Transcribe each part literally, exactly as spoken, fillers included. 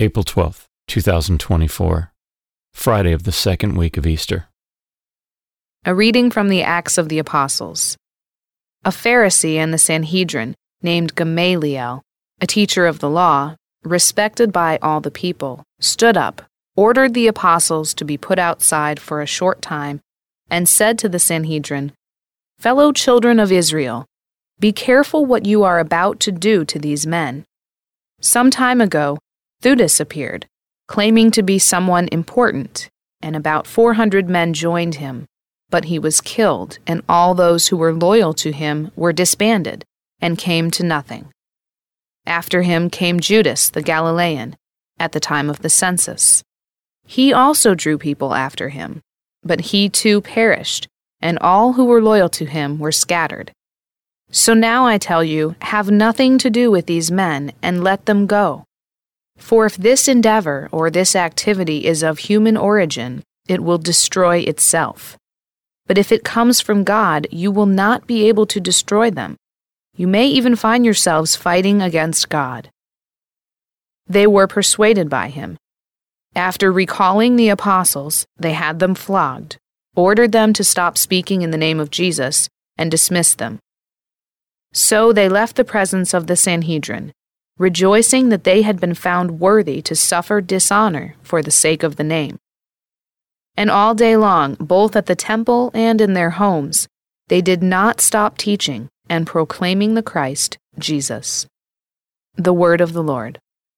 April twelfth, two thousand twenty-four, Friday of the second week of Easter. A reading from the Acts of the Apostles. A Pharisee in the Sanhedrin, named Gamaliel, a teacher of the law, respected by all the people, stood up, ordered the apostles to be put outside for a short time, and said to the Sanhedrin, "Fellow children of Israel, be careful what you are about to do to these men. Some time ago, Theudas appeared, claiming to be someone important, and about four hundred men joined him. But he was killed, and all those who were loyal to him were disbanded and came to nothing. After him came Judas the Galilean, at the time of the census. He also drew people after him, but he too perished, and all who were loyal to him were scattered. So now I tell you, have nothing to do with these men, and let them go. For if this endeavor or this activity is of human origin, it will destroy itself. But if it comes from God, you will not be able to destroy them. You may even find yourselves fighting against God." They were persuaded by him. After recalling the apostles, they had them flogged, ordered them to stop speaking in the name of Jesus, and dismissed them. So they left the presence of the Sanhedrin, rejoicing that they had been found worthy to suffer dishonor for the sake of the name. And all day long, both at the temple and in their homes, they did not stop teaching and proclaiming the Christ, Jesus. The word of the Lord.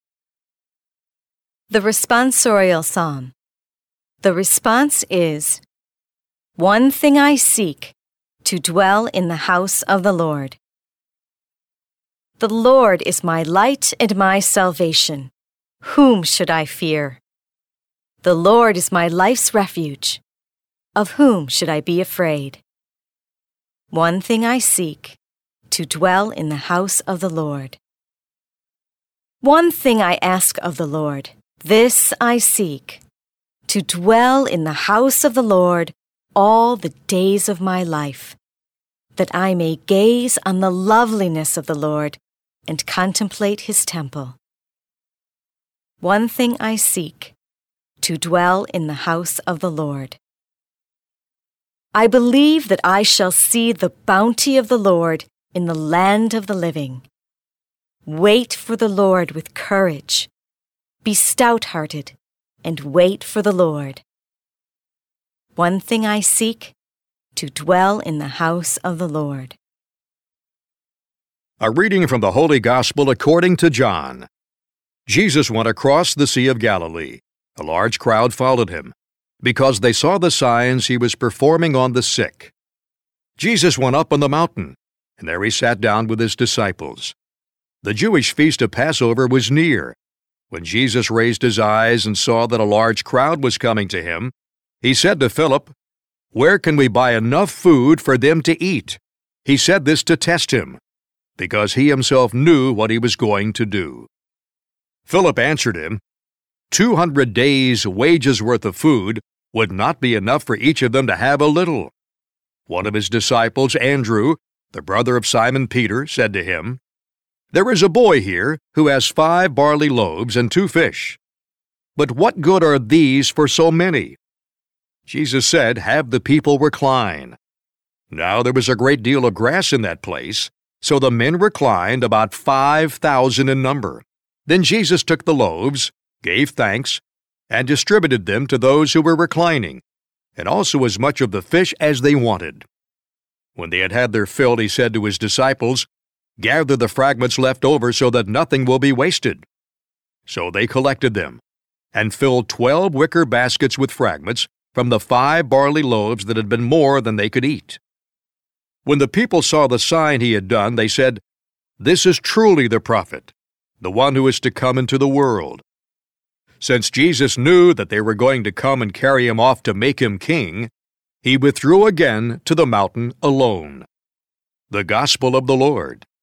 The responsorial psalm. The response is, "One thing I seek, to dwell in the house of the Lord. The Lord is my light and my salvation. Whom should I fear? The Lord is my life's refuge. Of whom should I be afraid? One thing I seek, to dwell in the house of the Lord. One thing I ask of the Lord, this I seek, to dwell in the house of the Lord all the days of my life, that I may gaze on the loveliness of the Lord and contemplate his temple. One thing I seek, to dwell in the house of the Lord. I believe that I shall see the bounty of the Lord in the land of the living. Wait for the Lord with courage. Be stout-hearted, and wait for the Lord. One thing I seek, to dwell in the house of the Lord." A reading from the Holy Gospel according to John. Jesus went across the Sea of Galilee. A large crowd followed him, because they saw the signs he was performing on the sick. Jesus went up on the mountain, and there he sat down with his disciples. The Jewish feast of Passover was near. When Jesus raised his eyes and saw that a large crowd was coming to him, he said to Philip, "Where can we buy enough food for them to eat?" He said this to test him, because he himself knew what he was going to do. Philip answered him, Two hundred days' wages worth of food would not be enough for each of them to have a little. One of his disciples, Andrew, the brother of Simon Peter, said to him, "There is a boy here who has five barley loaves and two fish. But what good are these for so many?" Jesus said, "Have the people recline." Now there was a great deal of grass in that place, so the men reclined, about five thousand in number. Then Jesus took the loaves, gave thanks, and distributed them to those who were reclining, and also as much of the fish as they wanted. When they had had their fill, he said to his disciples, "Gather the fragments left over so that nothing will be wasted." So they collected them, and filled twelve wicker baskets with fragments from the five barley loaves that had been more than they could eat. When the people saw the sign he had done, they said, "This is truly the prophet, the one who is to come into the world." Since Jesus knew that they were going to come and carry him off to make him king, he withdrew again to the mountain alone. The Gospel of the Lord.